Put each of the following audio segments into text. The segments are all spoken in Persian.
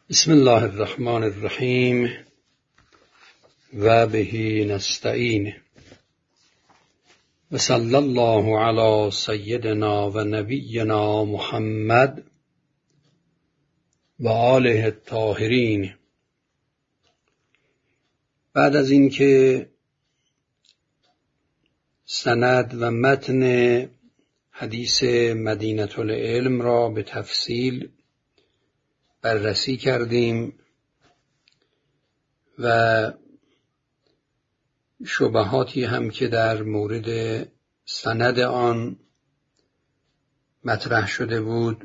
بسم الله الرحمن الرحیم و به نستعین و صلی الله علی سیدنا و نبینا محمد و آله الطاهرین. بعد از اینکه سند و متن حدیث مدینة العلم را به تفصیل بررسی کردیم و شبهاتی هم که در مورد سند آن مطرح شده بود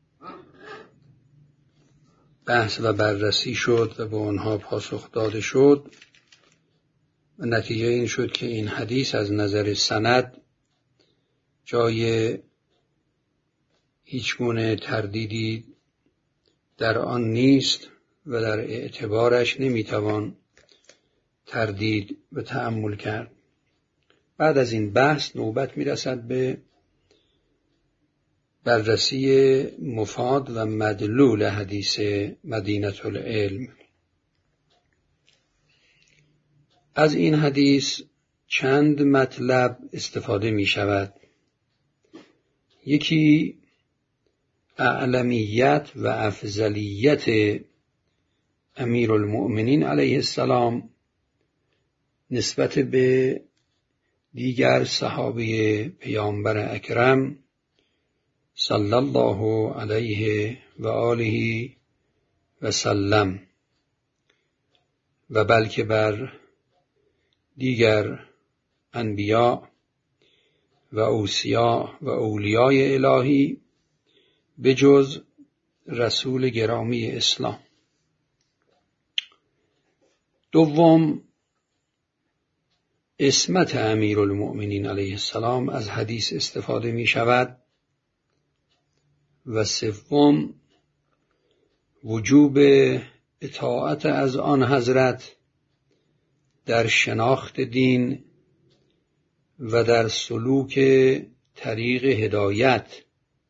بحث و بررسی شد و به آنها پاسخ داده شد و نتیجه این شد که این حدیث از نظر سند جای هیچ گونه تردیدی در آن نیست و در اعتبارش نمیتوان تردید و تأمل کرد. بعد از این بحث نوبت میرسد به بررسی مفاد و مدلول حدیث مدینة العلم. از این حدیث چند مطلب استفاده می شود. یکی اعلمیت و افضلیت امیرالمؤمنین علیه السلام نسبت به دیگر صحابه پیامبر اکرم صلی الله علیه و آله و سلم و بلکه بر دیگر انبیا و اوصیا و اولیای الهی به جز رسول گرامی اسلام. دوم، عصمت امیرالمؤمنین علیه السلام از حدیث استفاده می شود. و سوم، وجوب اطاعت از آن حضرت در شناخت دین و در سلوک طریق هدایت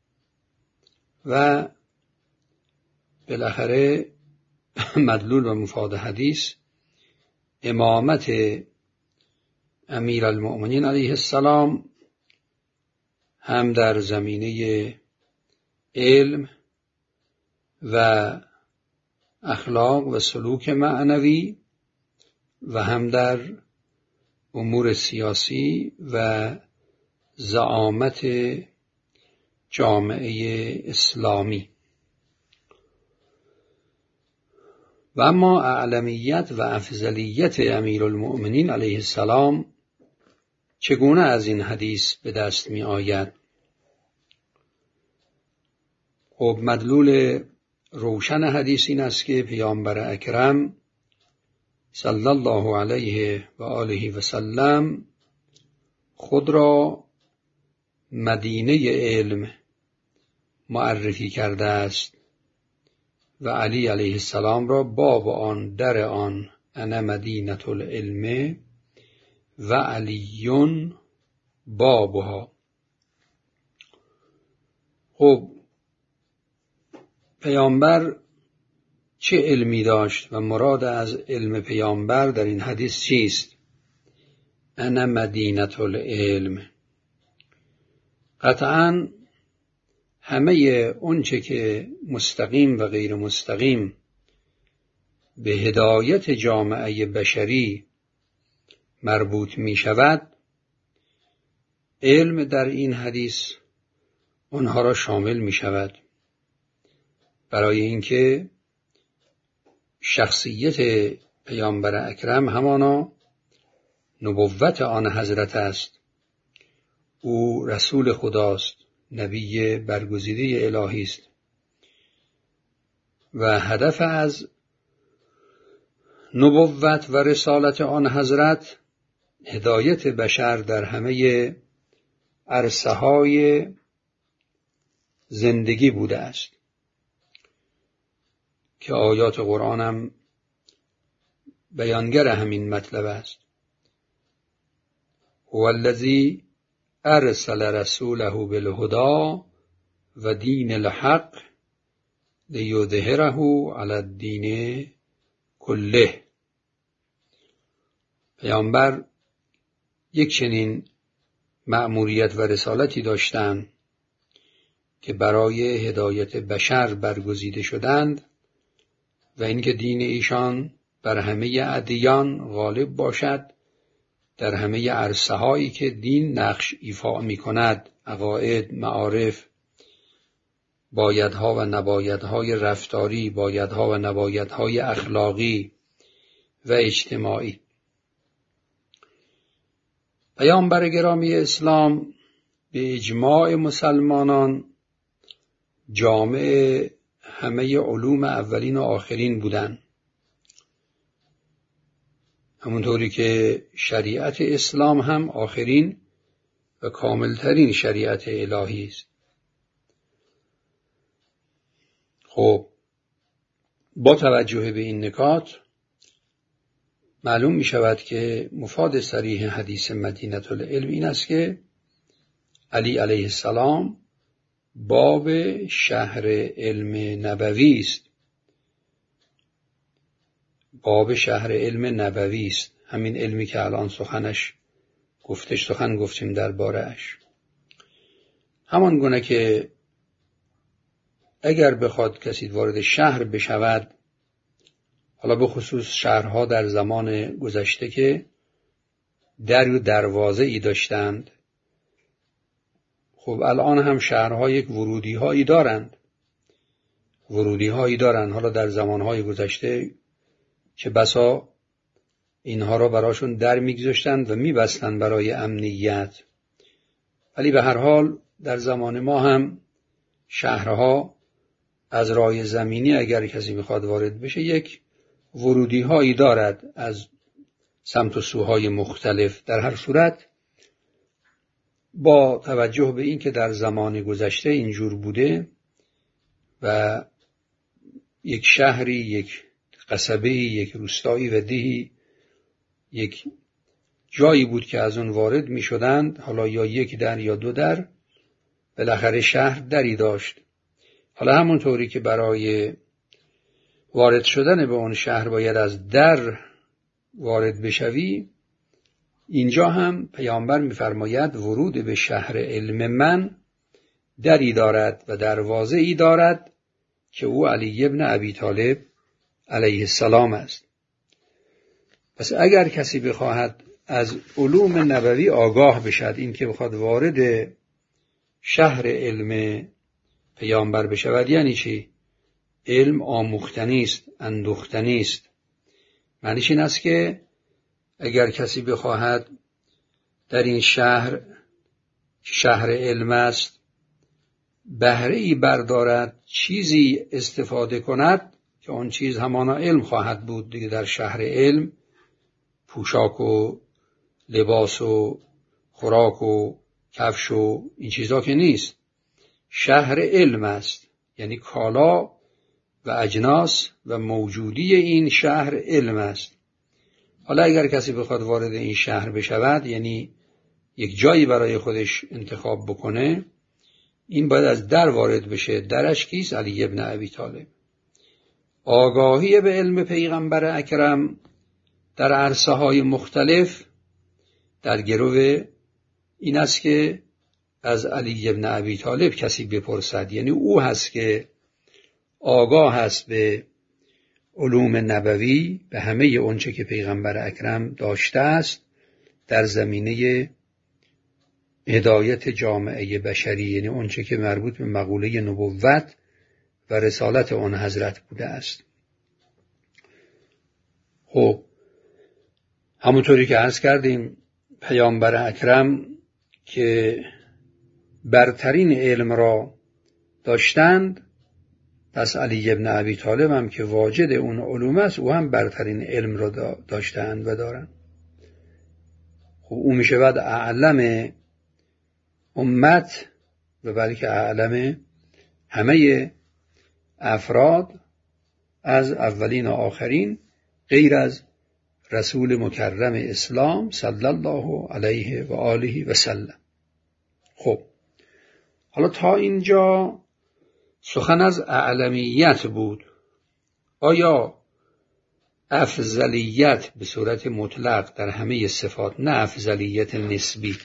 و بالاخره مدلول و مفاد حدیث امامت امیرالمؤمنین علیه السلام هم در زمینه علم و اخلاق و سلوک معنوی و هم در امور سیاسی و زعامت جامعه اسلامی. و اما اعلمیت و افضلیت امیرالمؤمنین علیه السلام چگونه از این حدیث به دست می آید؟ خب مدلول روشن حدیث این است که پیامبر اکرم صلی الله علیه و آله و سلم خود را مدینه علم معرفی کرده است و علی علیه السلام را باب آن در آن انا مدینة العلم و علیون بابها. خب پیامبر چه علمی داشت و مراد از علم پیامبر در این حدیث چیست؟ انا مدینة العلم. قطعاً همه اونچه که مستقیم و غیر مستقیم به هدایت جامعه بشری مربوط می شود، علم در این حدیث آنها را شامل می شود، برای اینکه شخصیت پیامبر اکرم همانا نبوت آن حضرت است. او رسول خداست، نبی برگزیده الهی است و هدف از نبوت و رسالت آن حضرت هدایت بشر در همه عرصه‌های زندگی بوده است که آیات قرآن هم بیانگر همین مطلب است. هو الذی ارسل رسوله بالهدی و دین الحق لیظهره علی الدین کله. پیامبر یک چنین مأموریت و رسالتی داشتند که برای هدایت بشر برگزیده شدند و اینکه دین ایشان بر همه ادیان غالب باشد در همه عرصه‌هایی که دین نقش ایفا می‌کند، عقاید، معارف، بایدها و نبایدهای رفتاری، بایدها و نبایدهای اخلاقی و اجتماعی. پیامبر گرامی اسلام به اجماع مسلمانان جامع همه علوم اولین و آخرین بودند، همونطوری که شریعت اسلام هم آخرین و کاملترین شریعت الهی است. خب با توجه به این نکات معلوم می شود که مفاد صریح حدیث مدینة العلم این است که علی علیه السلام باب شهر علم نبوی است. باب شهر علم نبوی است، همین علمی که الان سخن گفتیم درباره‌اش. همان گونه که اگر بخواد کسی وارد شهر بشود، حالا به خصوص شهرها در زمان گذشته که در و دروازه ای داشتند، خب الان هم شهرها یک ورودی هایی دارند. حالا در زمانهای گذشته که بسا اینها را براشون در میگذاشتند و میبستند برای امنیت، ولی به هر حال در زمان ما هم شهرها از راه زمینی اگر کسی میخواد وارد بشه یک ورودی هایی دارد از سمت و سوهای مختلف. در هر صورت با توجه به این که در زمان گذشته اینجور بوده و یک شهری، یک قصبه، یک روستایی و دهی یک جایی بود که از اون وارد می شدند، حالا یا یک در یا دو در، بالاخره شهر دری داشت. حالا همونطوری که برای وارد شدن به اون شهر باید از در وارد بشوی، اینجا هم پیامبر می‌فرماید ورود به شهر علم من دری دارد و دروازه ای دارد که او علی ابن ابی طالب علیه السلام است. پس اگر کسی بخواهد از علوم نبوی آگاه بشد، این که بخواد وارد شهر علم پیامبر بشود، یعنی چی؟ علم آموختنی است، اندوختنی است. معنیش این است که اگر کسی بخواهد در این شهر علم است بهره ای بردارد، چیزی استفاده کند که آن چیز همانا علم خواهد بود دیگه. در شهر علم پوشاک و لباس و خوراک و کفش و این چیزا که نیست. شهر علم است، یعنی کالا و اجناس و موجودی این شهر علم است. حالا اگر کسی بخواد وارد این شهر بشود، یعنی یک جایی برای خودش انتخاب بکنه، این باید از در وارد بشه. درش کیست؟ علی ابن ابی طالب. آگاهی به علم پیغمبر اکرم در عرصه های مختلف در گرو این است که از علی ابن ابی طالب کسی بپرسد، یعنی او هست که آگاه هست به علوم نبوی، به همه اونچه که پیغمبر اکرم داشته است در زمینه هدایت جامعه بشری، یعنی اونچه که مربوط به مقوله نبوت و رسالت آن حضرت بوده است. خب همونطوری که عرض کردیم پیامبر اکرم که برترین علم را داشتند، پس علی ابن ابی طالب هم که واجد اون علوم است، او هم برترین علم را داشتند و دارند. خب او می شود اعلم امت و بلکه اعلم همه افراد از اولین و آخرین غیر از رسول مکرم اسلام صلی الله علیه و آله و سلم. خب حالا تا اینجا سخن از اعلمیت بود. آیا افضلیت به صورت مطلق در همه صفات، نه افضلیت نسبی،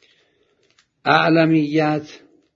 اعلمیت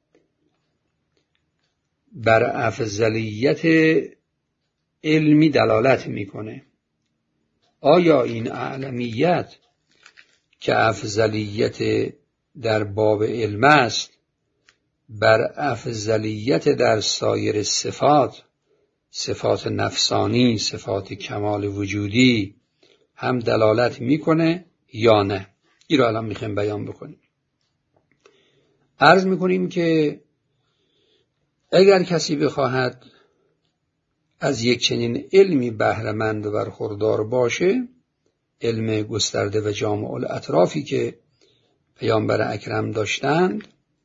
بر افضلیت علمی دلالت میکنه. آیا این اعلمیت که افضلیت در باب علم است بر افضلیت در سایر صفات، صفات نفسانی، صفات کمال وجودی هم دلالت میکنه یا نه؟ این را الان میخوایم بیان بکنیم. عرض میکنیم که اگر کسی بخواهد از یک چنین علمی بهره‌مند و برخوردار باشه، علم گسترده و جامع الاطرافی که پیامبر اکرم داشتند،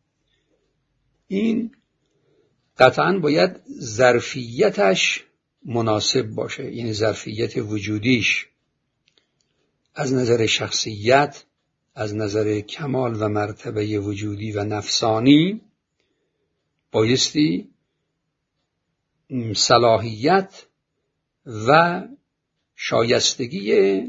این قطعاً باید ظرفیتش مناسب باشه، یعنی ظرفیت وجودیش از نظر شخصیت، از نظر کمال و مرتبه وجودی و نفسانی بایستی صلاحیت و شایستگی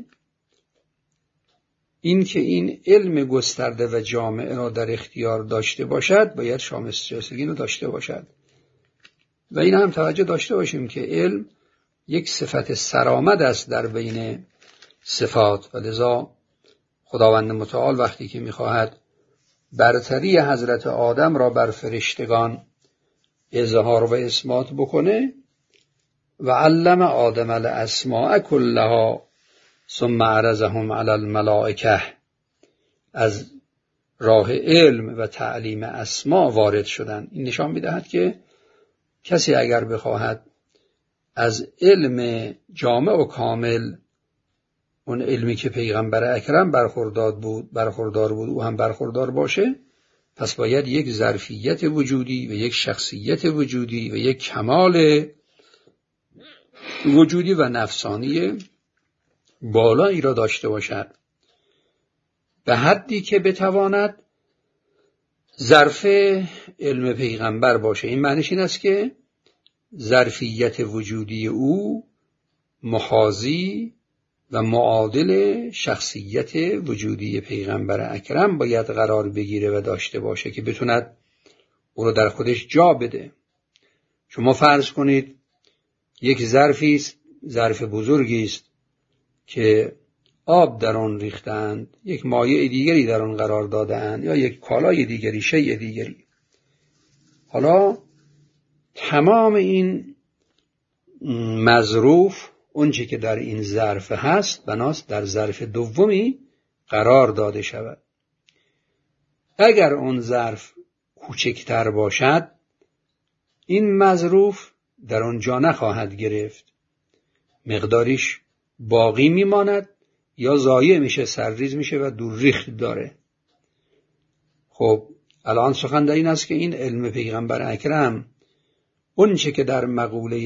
این که این علم گسترده و جامع را در اختیار داشته باشد، باید شایستگی را داشته باشد. و این هم توجه داشته باشیم که علم یک صفت سرآمد است در بین صفات و لذا خداوند متعال وقتی که می‌خواهد برتری حضرت آدم را بر فرشتگان اظهار و اثبات بکنه، و علم آدم الاسماء کلها ثم عرضهم علی الملائکه، از راه علم و تعلیم اسما وارد شدن. این نشان می‌دهد که کسی اگر بخواهد از علم جامع و کامل، اون علمی که پیغمبر اکرم برخوردار بود او هم برخوردار باشه، پس باید یک ظرفیت وجودی و یک شخصیت وجودی و یک کمال وجودی و نفسانی بالایی را داشته باشد، به حدی که بتواند ظرف علم پیغمبر باشه. این معنیش این است که ظرفیت وجودی او محاذی و معادل شخصیت وجودی پیغمبر اکرم باید قرار بگیره و داشته باشه که بتوند او رو در خودش جا بده. شما فرض کنید یک ظرفی است، ظرف بزرگی است که آب در آن ریختند، یک مایع دیگری در آن قرار دادند یا یک کالای دیگری، شیء دیگری. حالا تمام این مظروف، اونچه که در این ظرف هست، بناست در ظرف دومی قرار داده شود. اگر اون ظرف کوچکتر باشد، این مظروف در آن جا نخواهد گرفت، مقداریش باقی میماند یا ضایع میشه، سرریز میشه و دور ریخت داره. خب الان سخن در این است که این علم پیغمبر اکرم، اون چه که در مقوله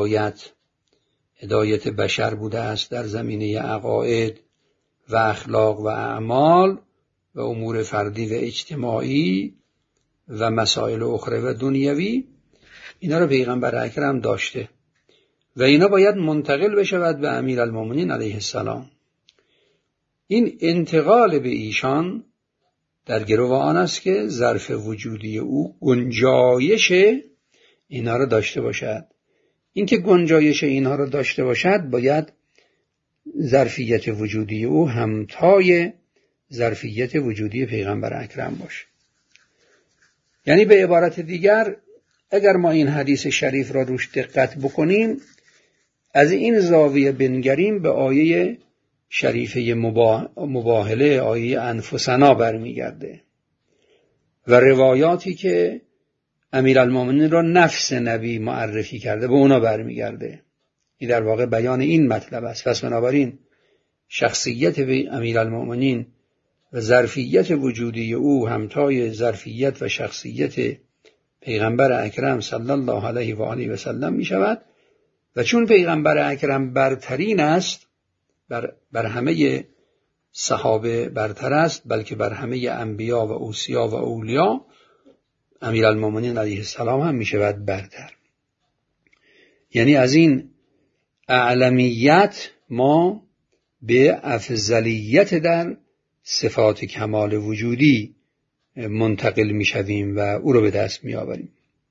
هدایت بشر بوده است در زمینه عقاید و اخلاق و اعمال و امور فردی و اجتماعی و مسائل اخرى و دنیوی، اینا رو پیغمبر اکرم داشته و اینا باید منتقل بشود به امیرالمومنین علیه السلام. این انتقال به ایشان در گرو آن است که ظرف وجودی او گنجایش اینا رو داشته باشد. این که گنجایش اینها رو داشته باشد، باید ظرفیت وجودی او همتای ظرفیت وجودی پیغمبر اکرم باشه. یعنی به عبارت دیگر، اگر ما این حدیث شریف را روش دقت بکنیم، از این زاویه بنگریم، به آیه شریفه مباهله، آیه انفسنا برمیگرده و روایاتی که امیرالمومنین را نفس نبی معرفی کرده به اونا برمیگرده. این در واقع بیان این مطلب است. پس بنابراین شخصیت امیرالمومنین و ظرفیت وجودی او همتای ظرفیت و شخصیت پیغمبر اکرم صلی الله علیه و آله و سلم می شود و چون پیغمبر اکرم برترین است، بر همه صحابه برتر است، بلکه بر همه انبیا و اوصیا و اولیا، امیرالمومنین علیه السلام هم میشود برتر. یعنی از این اعلمیت ما به افضلیت در صفات کمال وجودی منتقل میشویم و او رو به دست میآوریم.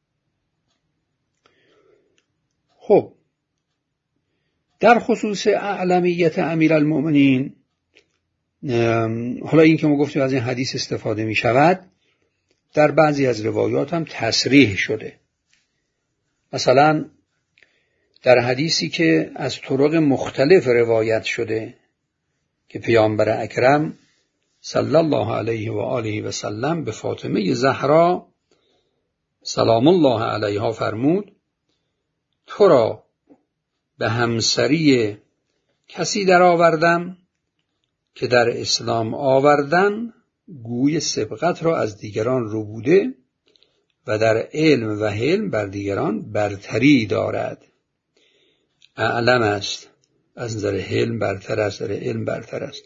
خب در خصوص اعلمیت امیرالمومنین، حالا این که ما گفتیم از این حدیث استفاده می شود، در بعضی از روایات هم تصریح شده. مثلا در حدیثی که از طرق مختلف روایت شده که پیامبر اکرم صلی الله علیه و آله و سلم به فاطمه زهرا سلام الله علیها فرمود: تو را به همسری کسی در آوردم که در اسلام آوردن گوی سبقت را از دیگران ربوده و در علم و حلم بر دیگران برتری دارد. اعلم است، از نظر حلم برتر است، در علم برتر است.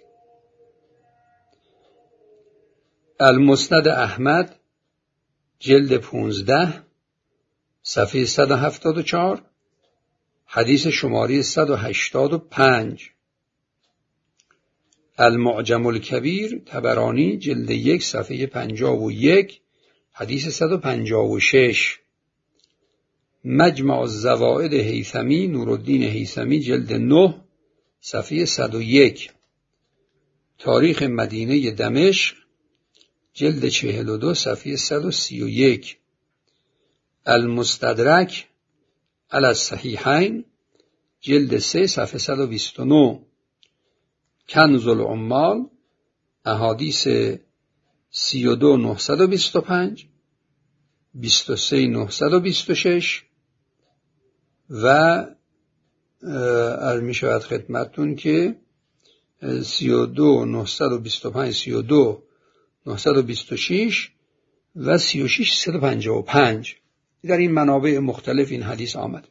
المسند احمد جلد 15 صفحه 174 حدیث شماره 185. المعجم الکبیر طبرانی جلد 1 صفحه 51 حدیث 156. مجمع الزوائد هیثمی نورالدین هیثمی جلد 9 صفحه 101. تاریخ مدینه دمشق جلد 42 صفحه 131. المستدرک علی الصحیحین جلد 3 صفحه 129. کنز العمال احادیث 32925 23926 و عرض می شود خدمتتون که 32925 32926 و 36355 در این منابع مختلف این حدیث آمد.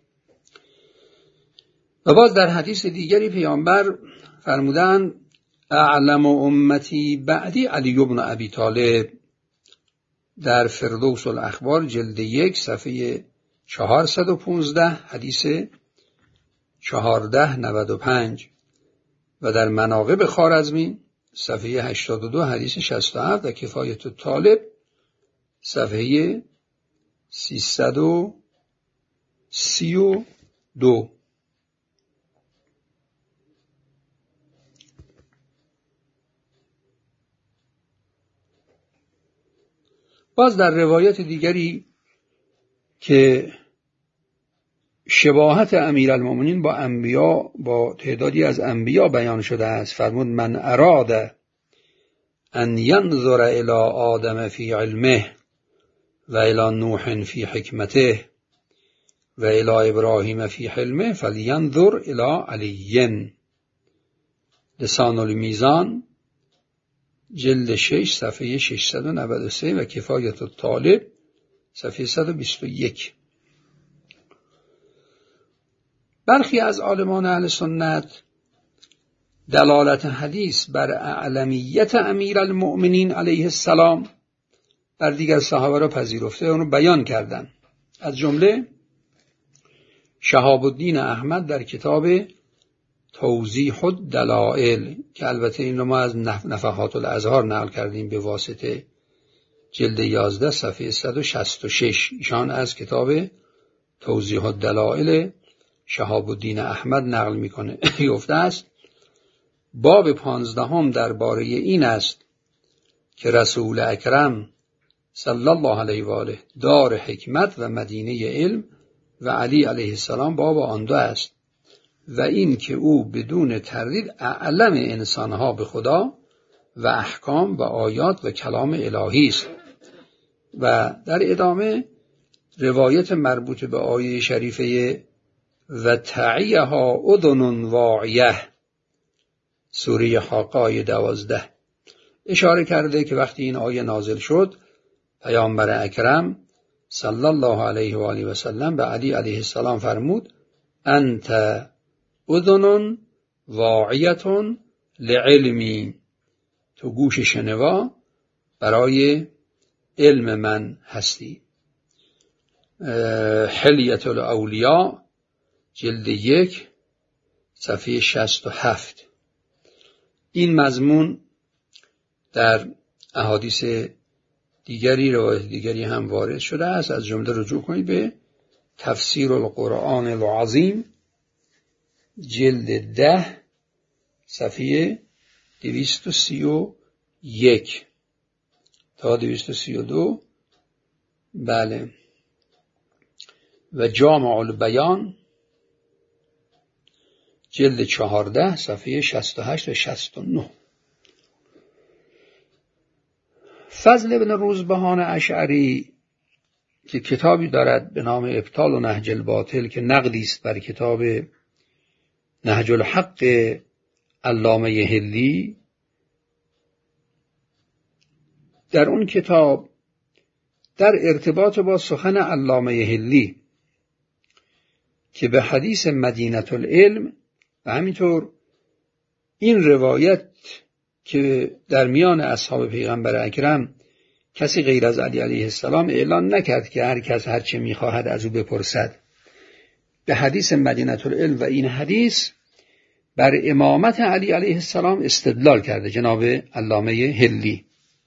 و باز در حدیث دیگری پیامبر فرمودند: اعلم امتی بعدی علی بن ابی طالب، در فردوس الاخبار جلد 1 صفحه 415 حدیث 1495 و در مناقب خوارزمی صفحه 82 حدیث 67 و کفایت الطالب صفحه 332. باز در روایت دیگری که شباهت امیرالمومنین با انبیا، با تعدادی از انبیا بیان شده است، فرمود: من اراد ان ینظر الی آدم فی علمه و الی نوح فی حکمته و الی ابراهیم فی حلمه فلینظر الی علی. لسان المیزان جلد 6 صفحه 693 و کفایت الطالب صفحه 121. برخی از عالمان اهل سنت دلالت حدیث بر اعلمیت امیرالمؤمنین علیه السلام بر دیگر صحابه را پذیرفته و اون بیان کردند. از جمله شهاب الدین احمد در کتاب توضیح الدلائل که البته این رو ما از نفحات الازهار نقل کردیم به واسطه جلد 11 صفحه 166. ایشان از کتاب توضیح الدلائل شهاب الدین احمد نقل میکنه. گفته است: باب 15 درباره این است که رسول اکرم صلی الله علیه و آله دار حکمت و مدینه علم و علی علیه السلام باب آن دو است و این که او بدون تردید اعلم انسانها به خدا و احکام و آیات و کلام الهی است. و در ادامه روایت مربوط به آیه شریفه و تعیها اذن واعیه سوره حاقه آیه 12 اشاره کرده که وقتی این آیه نازل شد پیامبر اکرم صلی الله علیه و آله و سلم به علی علیه السلام فرمود: انت اذن واعیه لعلمی، تو گوش شنوا برای علم من هستی. حلیة الاولیا جلد 1 صفحه 67. این مضمون در احادیث دیگری، روایت دیگری هم وارد شده است. از جمله رجوع کنید به تفسیر القرآن العظیم جلد 10 صفحه 231 تا 232. بله. و جامع البیان جلد 14 صفحه 68 و 69. فضل ابن روزبهان اشعری که کتابی دارد به نام ابطال و نهج الباطل که نقدی است بر کتاب نهج الحق علامه حلی، در اون کتاب در ارتباط با سخن علامه حلی که به حدیث مدینه العلم و همینطور این روایت که در میان اصحاب پیغمبر اکرم کسی غیر از علی علیه السلام اعلان نکرد که هر کس هر چه میخواهد از او بپرسد، به حدیث مدینه العلم و این حدیث بر امامت علی علیه السلام استدلال کرده جناب علامه حلی.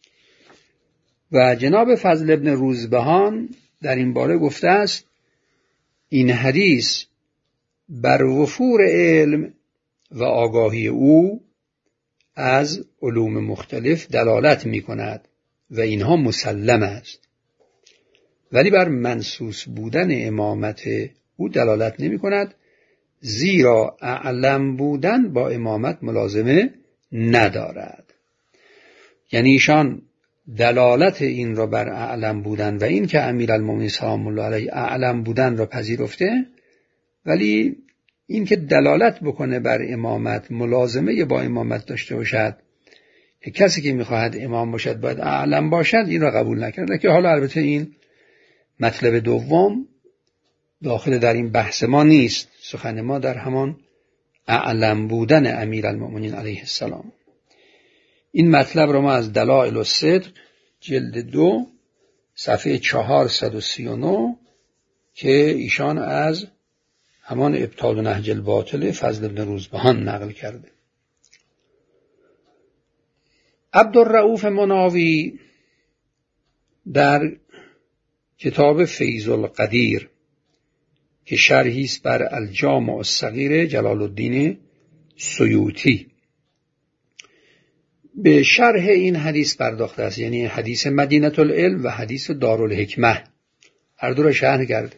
و جناب فضل ابن روزبهان در این باره گفته است این حدیث بر وفور علم و آگاهی او از علوم مختلف دلالت می کند و اینها مسلم است، ولی بر منصوص بودن امامت او دلالت نمی کند، زیرا اعلم بودن با امامت ملازمه ندارد. یعنی ایشان دلالت این را بر اعلم بودن و این که امیرالمومنین سلام الله علیه اعلم بودن را پذیرفته، ولی این که دلالت بکنه بر امامت ملازمه با امامت داشته باشد که کسی که میخواهد امام باشد باید اعلم باشد، این را قبول نکرده. که حالا البته این مطلب دوم داخل در این بحث ما نیست، سخن ما در همان اعلم بودن امیرالمومنین علیه السلام. این مطلب را ما از دلائل الصدق جلد 2 صفحه 439 که ایشان از همان ابطال و نهج الباطل فضل ابن روزبهان نقل کرده. عبدالرؤوف مناوی در کتاب فیض القدیر که شرحی است بر الجامع الصغیر جلال الدین سیوطی به شرح این حدیث پرداخته است، یعنی حدیث مدینه العلم و حدیث دارالحکمه، هر دو را شرح کرده.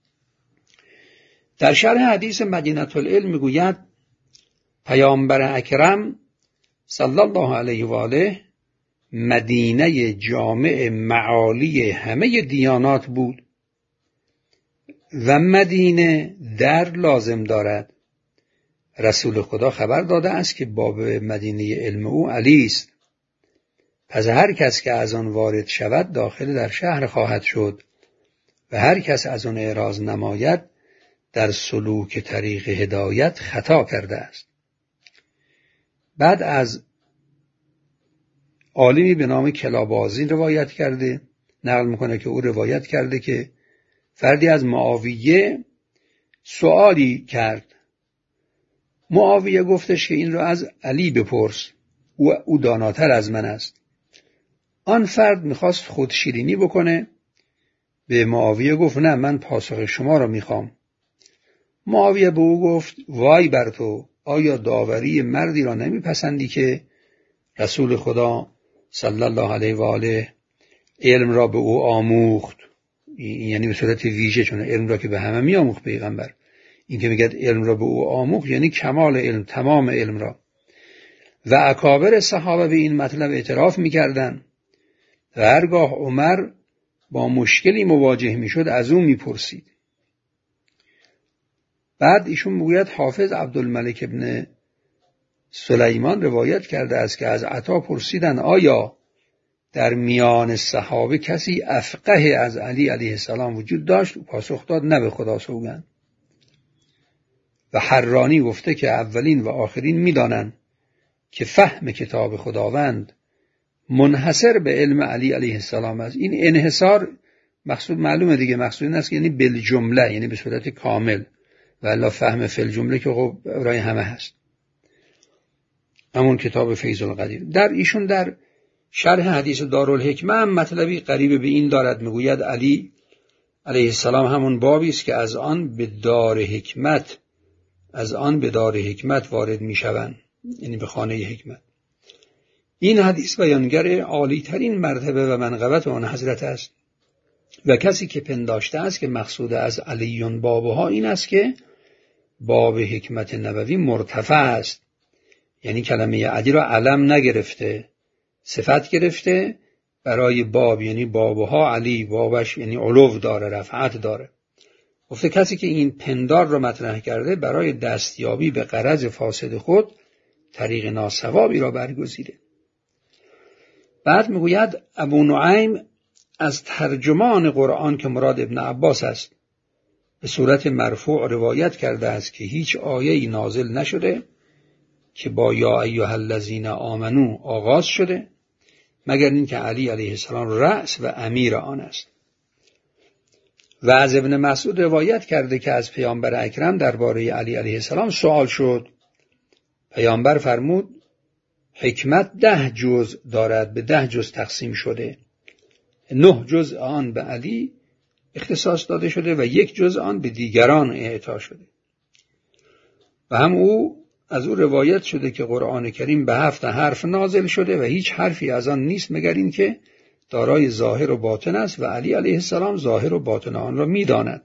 در شرح حدیث مدینه العلم میگوید پیامبر اکرم صلی الله علیه و آله مدینه جامع معالی همه دیانات بود و مدینه در لازم دارد. رسول خدا خبر داده است که باب مدینه علم او علی است، پس هر کس که از آن وارد شود داخل در شهر خواهد شد و هر کس از آن اعراض نماید در سلوک طریق هدایت خطا کرده است. بعد از عالمی به نام کلابازی روایت کرده، نقل میکنه که او روایت کرده که فردی از معاویه سوالی کرد. معاویه گفتش که این را از علی بپرس، او داناتر از من است. آن فرد میخواست خودشیرینی بکنه، به معاویه گفت نه، من پاسخ شما را میخوام. معاویه به او گفت وای بر تو، آیا داوری مردی را نمیپسندی که رسول خدا صلی الله علیه و آله علم را به او آموخت، یعنی به صورت ویژه، چون علم را که به همه میآموخت پیغمبر، این که میگه علم را به او آموخت یعنی کمال علم، تمام علم را. و اکابر صحابه به این مطلب اعتراف میکردن و هرگاه عمر با مشکلی مواجه میشد از او میپرسید. بعد ایشون میگوید حافظ عبدالملک ابن سلیمان روایت کرده است که از عطا پرسیدن آیا در میان صحابه کسی افقه از علی علیه السلام وجود داشت؟ و پاسخ داد نه به خدا سوگند. و حرانی گفته که اولین و آخرین میدانند که فهم کتاب خداوند منحصر به علم علی علیه السلام است. این انحصار مقصود معلومه دیگه، مقصود این است که یعنی بالجمله، یعنی به صورت کامل، و الا فهم فی الجمله که خب برای همه هست. همون کتاب فیض القدیر در ایشون در شرح حدیث دارالحکمه هم مطلبی قریب به این دارد. میگوید علی علیه السلام همون بابی است که از آن به دار حکمت وارد میشوند، یعنی به خانه حکمت. این حدیث بیانگر عالی ترین مرتبه و منقبت آن حضرت است و کسی که پنداشته است که مقصود از علیون بابها این است که باب حکمت نبوی مرتفع است، یعنی کلمه علی را علم نگرفته، صفت گرفته برای باب، یعنی بابها علی، بابش یعنی علو داره، رفعت داره. گفته کسی که این پندار را مطرح کرده برای دستیابی به غرض فاسد خود طریق ناصوابی را برگزیده. بعد میگوید ابو نعیم از ترجمان قرآن که مراد ابن عباس است به صورت مرفوع روایت کرده است که هیچ آیه‌ای نازل نشده که با یا ایها الذین آمنو آغاز شده مگر این که علی علیه السلام رأس و امیر آن است. و از ابن مسعود روایت کرده که از پیامبر اکرم درباره علی علیه السلام سوال شد. پیامبر فرمود حکمت 10 جزء دارد، به 10 جزء تقسیم شده. 9 جزء آن به علی اختصاص داده شده و 1 جزء آن به دیگران اعطا شده. و هم از او روایت شده که قرآن کریم به 7 حرف نازل شده و هیچ حرفی از آن نیست مگر این که دارای ظاهر و باطن است و علی علیه السلام ظاهر و باطن آن را می‌داند.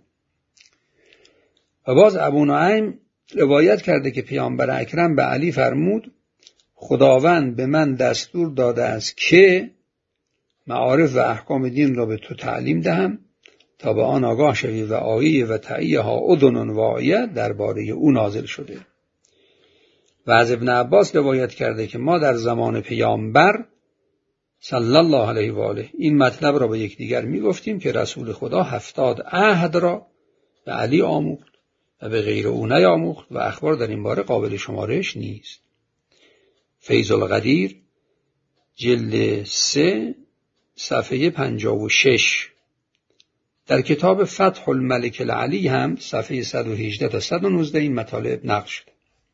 و باز ابو نعیم روایت کرده که پیامبر اکرم به علی فرمود خداوند به من دستور داده است که معارف و احکام دین را به تو تعلیم دهم تا به آن آگاه شوی و آیه و تعیه ها اذن واعیه درباره او نازل شده. و از ابن عباس روایت کرده که ما در زمان پیامبر صلی الله علیه و آله این مطلب را به یکدیگر میگفتیم که رسول خدا 70 عهد را به علی آموخت و به غیر او نیاموخت و اخبار در این باره قابل شمارش نیست. فیض القدیر جلد 3 صفحه 56. در کتاب فتح الملک العلی هم صفحه 118 تا 119 این مطالب نقل شده.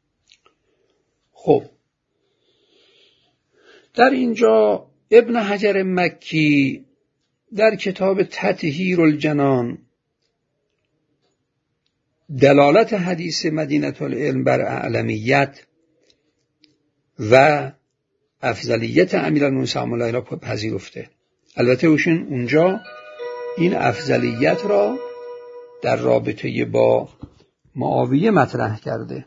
خب در اینجا ابن حجر مکی در کتاب تطهیر الجنان دلالت حدیث مدینه العلم بر اعلمیت و افضلیت امیرالمومنین سلام الله علیه پذیرفته. البته اوشون اونجا این افضلیت را در رابطه با معاویه مطرح کرده.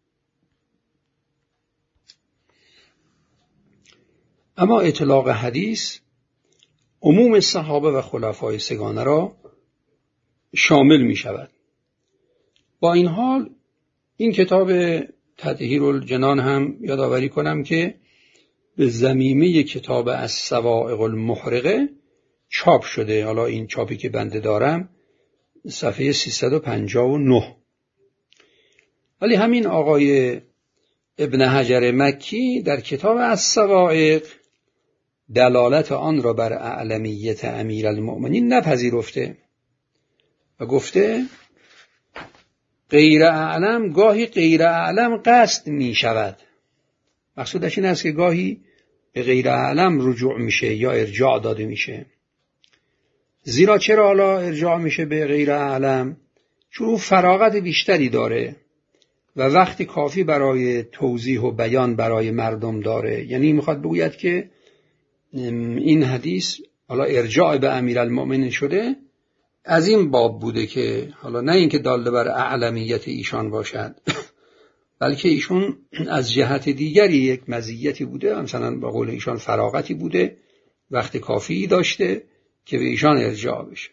اما اطلاق حدیث عموم صحابه و خلفای سگانه را شامل می شود. با این حال این کتاب تطهیر الجنان هم یادآوری کنم که به ضمیمه کتاب الصواعق المحرقه چاپ شده. حالا این چاپی که بنده دارم صفحه 359. ولی همین آقای ابن حجر مکی در کتاب الصواعق دلالت آن را بر اعلمیت امیرالمؤمنین نپذیرفته و گفته غیر اعلم گاهی غیر اعلم قصد می شود. مقصودش این است که گاهی به غیر اعلم رجوع میشه یا ارجاع داده میشه. زیرا چرا حالا ارجاع میشه به غیر اعلم؟ چون او فراغت بیشتری داره و وقت کافی برای توضیح و بیان برای مردم داره. یعنی میخواد بگوید که این حدیث حالا ارجاع به امیرالمؤمنین شده از این باب بوده که حالا نه اینکه داله بر اعلمیت ایشان باشد بلکه ایشون از جهت دیگری یک مزیتی بوده، مثلا با قول ایشان فراغتی بوده، وقت کافی داشته که به ایشان ارجاع بشه.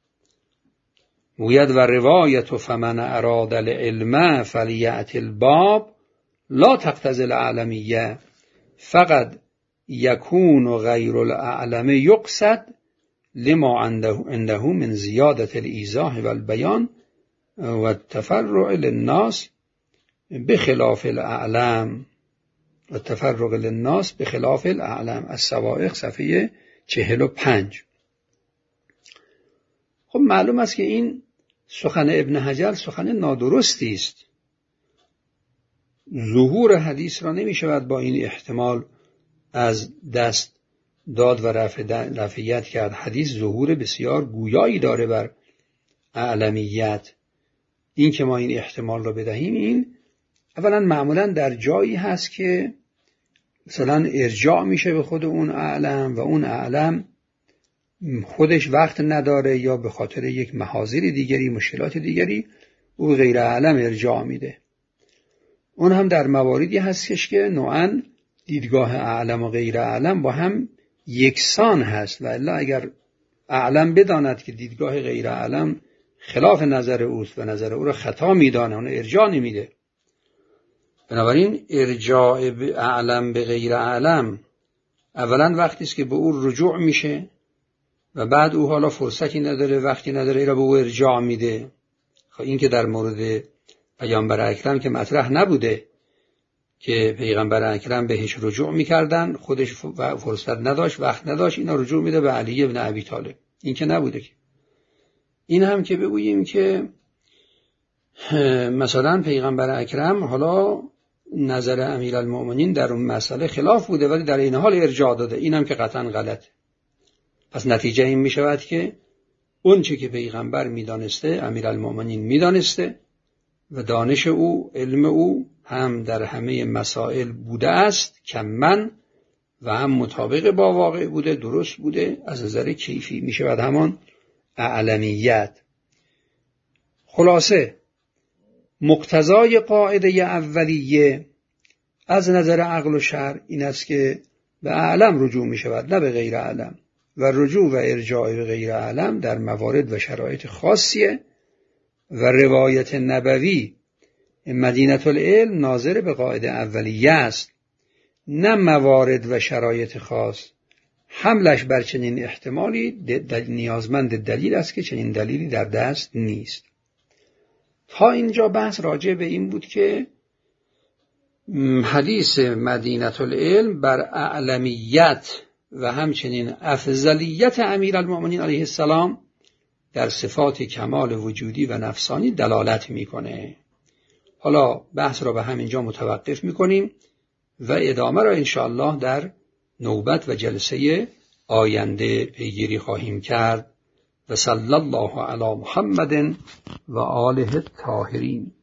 گوید و روایت فمن اراد العلم فلیأت الباب لا تقتضی الاعلمیه فقط یکون غیر الاعلم یقصد لما عنده من زیادت الایضاح و البیان و التفرع للناس بخلاف الاعلم. و تفرق للناس به خلاف الاعلم. الصواعق صفحه 45. خب معلوم است که این سخن ابن حجر سخن نادرستی است. ظهور حدیث را نمی شود با این احتمال از دست داد و رفعیت کرد. حدیث ظهور بسیار گویایی داره بر اعلمیت. این که ما این احتمال را بدهیم، این اولا معمولا در جایی هست که مثلا ارجاع میشه به خود اون اعلم و اون اعلم خودش وقت نداره یا به خاطر یک محاذیر دیگری، مشکلات دیگری، او غیر اعلم ارجاع میده. اون هم در مواردی هستش که نوعاً دیدگاه اعلم و غیر اعلم با هم یکسان هست و الا اگر اعلم بداند که دیدگاه غیر اعلم خلاف نظر اوست و نظر او را خطا میدانه، اون ارجاع نمیده. بنابراین ارجاع اعلم به غیر اعلم اولا وقتی است که به او رجوع میشه و بعد او حالا فرصتی نداره، وقتی نداره، را به او ارجاع میده. خب این که در مورد پیامبر اکرم که مطرح نبوده که پیغمبر اکرم بهش رجوع میکردن، خودش فرصت نداشت، وقت نداشت، اینا رجوع میده به علی ابن ابی طالب. این که نبوده. که این هم که بگوییم که مثلا پیغمبر اکرم حالا نظر امیرالمؤمنین در اون مسئله خلاف بوده ولی در این حال ارجاع داده، این هم که قطعا غلط. پس نتیجه این می شود که اون چه که پیغمبر میدانسته امیرالمؤمنین میدانسته و دانش او، علم او هم در همه مسائل بوده است کمن و هم مطابق با واقع بوده، درست بوده. از نظر کیفی می شود همان اعلمیت. خلاصه مقتضای قاعده اولیه از نظر عقل و شرع این است که به اعلم رجوع می شود نه به غیر اعلم، و رجوع و ارجاع به غیر اعلم در موارد و شرایط خاصیه و روایت نبوی مدینه العلم ناظر به قاعده اولیه است، نه موارد و شرایط خاص. حملش بر چنین احتمالی نیازمند دلیل است که چنین دلیلی در دست نیست. تا اینجا بحث راجع به این بود که حدیث مدینه العلم بر اعلمیت و همچنین افضلیت امیرالمؤمنین علیه السلام در صفات کمال وجودی و نفسانی دلالت میکنه. حالا بحث را به همینجا متوقف میکنیم و ادامه را انشاءالله در نوبت و جلسه آینده پیگیری خواهیم کرد. و صلی الله علی محمد و آله الطاهرین.